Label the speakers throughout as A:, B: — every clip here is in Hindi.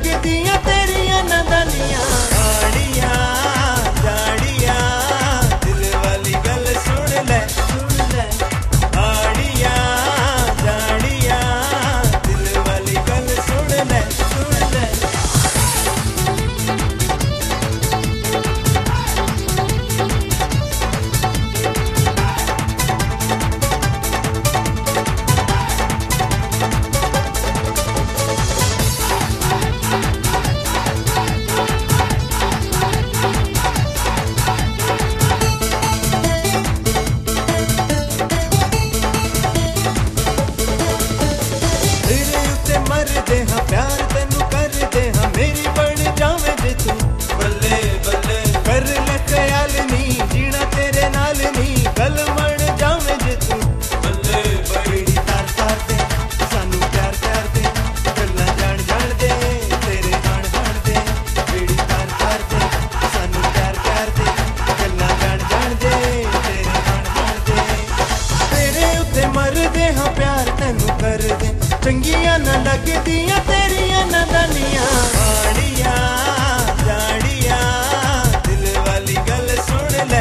A: लगदियां तेरियां नदानियां। आड़ियां जाड़ियां दिल वाली गल सुन ले, सुन ले। आड़ियां जाड़ियां दिल वाली गल सुन ले, सुन ले। मरदे हाँ प्यार तेनू करदे हाँ मेरी बन जावे जे तू। बल्ले बल्ले कर ले ख्याल नी जीना तेरे नाल नी गल बन जावे जे तू। बल्ले बड़ी तार तार दे सानू प्यार प्यार दे गल्लां जान जान दे तेरे गान गान दे। बड़ी तार तार दे सानू प्यार प्यार दे गल्लां जान जान दे तेरे गान गान दे। तेरे उत्ते मरदे हाँ प्यार तेनू करदे चंगियां न लगदियां तेरियां नदानियां। आड़ियां जाड़ियां दिल वाली गल सुन ले।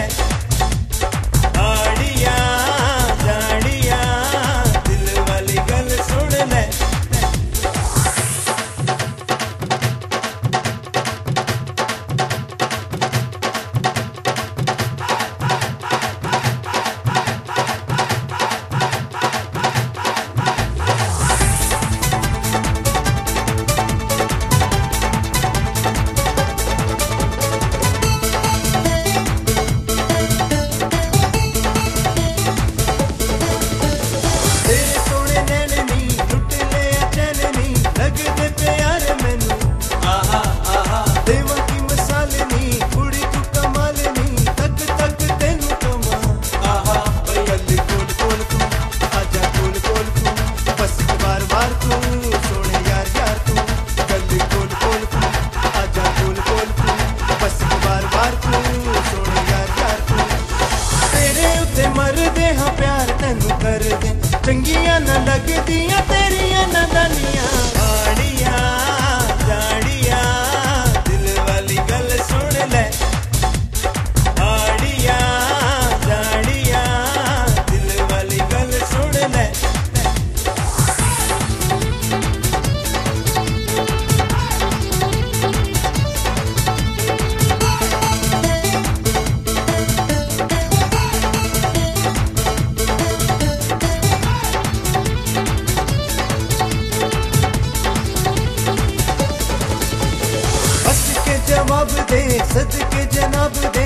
A: आड़ियां जाड़ियां दिल वाली गल सुन ले। मरदे हाँ प्यार तेनू करदे चंगियां न लगदियां तेरियां नदानियां। आड़ियां जाड़ियां दिल वाली गल सुन ले। आड़ियां जाड़ियां दिल वाली गल सुन ले। जवाब दे सदके जनाब दे